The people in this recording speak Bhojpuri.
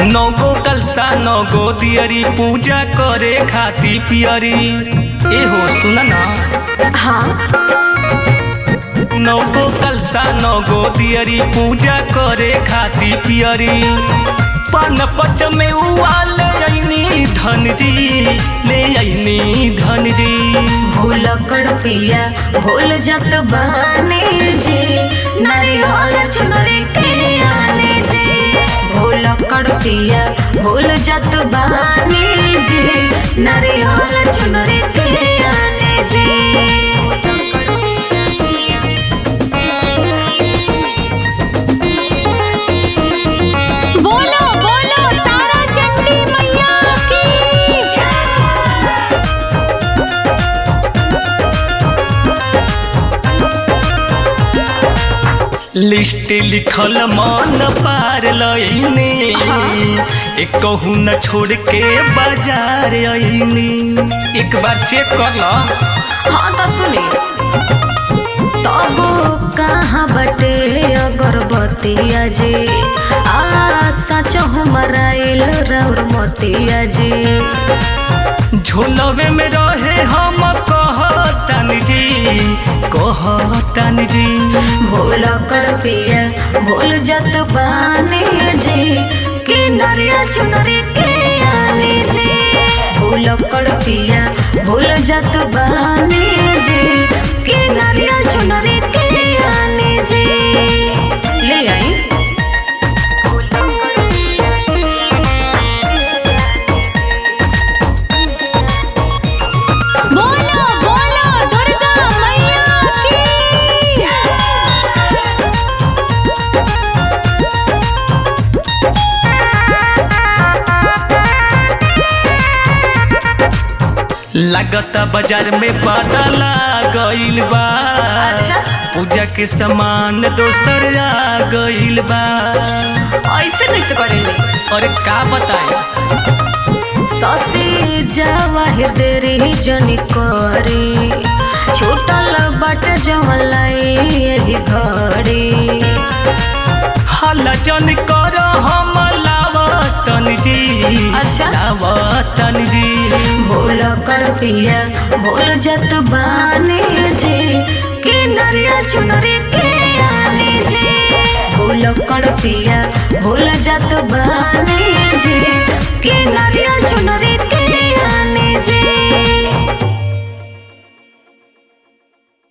नौगो कलसा नौगो दियरी पूजा करे खाती पियरी। एहो सुन ना। हाँ नौगो कलसा नौगो दियरी पूजा करे खाती पियरी। पान पच में उवाले अइनी धन जी, ले अइनी धन जी। भूल कर पिया भूल जत बहाने जी, नारियल चुनरी के आने जी। भूल कर पिया भूल जत बहाने जी, नारियल चुनरी के आने जी। बोलो बोलो तारा चंडी मैया की लिस्ट लिखल मन पार लइनी, एक कहूँ न छोड़ के बाजार अइनी। एक बार चेक कर लो। हाँ तो सुनी तब कहाँ बटे अगरबत्तिया जी, सच मराइल रौर मोतिया जी। झोलवे में रहे हम कहतन जी, कहतन जी। भूल कर पिया भूल जत बाने जी, कि नरिया चुनरी के आने जी। भूल कर पिया भूल जत बाने जी, कि नरिया चुनरी के आने जी। ले आई बोलो बोलो दुर्गा मैया की। लगता बाजार में बदला गइल बा। अच्छा पूजा के सामान दोसर आ गइल बा। ऐसे कैसे करेंगे? और का बताए ससी जवाहिर देरी जनी करी, छूटल बट जमलाई यही घड़ी। हल्ला जन कर हम लावतन जी। अच्छा। लावतन जी। भूल कर पिया भूल जत बाने जी, कि नरिया चुनरी के आने जी। भूल कर पिया भूल जत बाने जी, कि नरिया